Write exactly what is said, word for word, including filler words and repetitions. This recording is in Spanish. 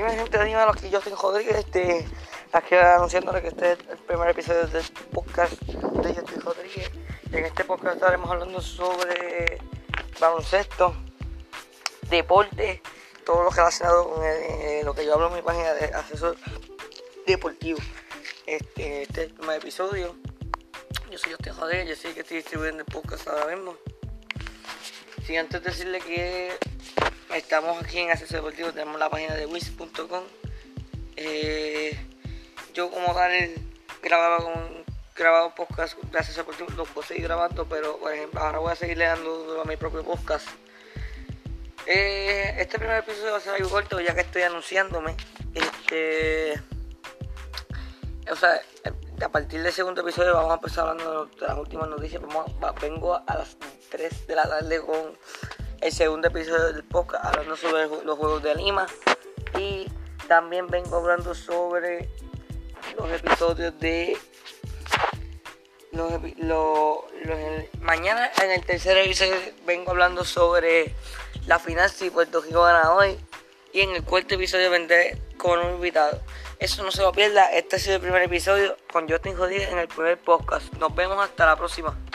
Dime gente, dime aquí yo estoy Rodríguez, este, aquí anunciándole que este es el primer episodio del podcast de Yo estoy Rodríguez. Y en este podcast estaremos hablando sobre baloncesto, deporte, todo lo relacionado con el, eh, lo que yo hablo en mi página de asesor deportivo. Este, este es el primer episodio. Yo soy Justin Rodríguez, yo sé que estoy distribuyendo el podcast ahora mismo. Sí, antes de decirle que estamos aquí en Acceso Deportivo, tenemos la página de wiz punto com. Eh, yo como tal grababa con grababa podcast de Acceso Deportivo, los puedo seguir grabando, pero por ejemplo ahora voy a seguirle dando a mi propio podcast. Eh, este primer episodio va a ser algo corto ya que estoy anunciándome. Este, o sea, a partir del segundo episodio vamos a empezar hablando de las últimas noticias. Vamos a, vengo a las tres de la tarde con el segundo episodio del podcast hablando sobre los Juegos de Lima, y también vengo hablando sobre los episodios de los, los, los mañana en el tercer episodio vengo hablando sobre la final si Puerto Rico gana hoy, y en el cuarto episodio vendré con un invitado. Eso no se lo pierda. Este ha sido el primer episodio con Justin Rodríguez en el primer podcast. Nos vemos hasta la próxima.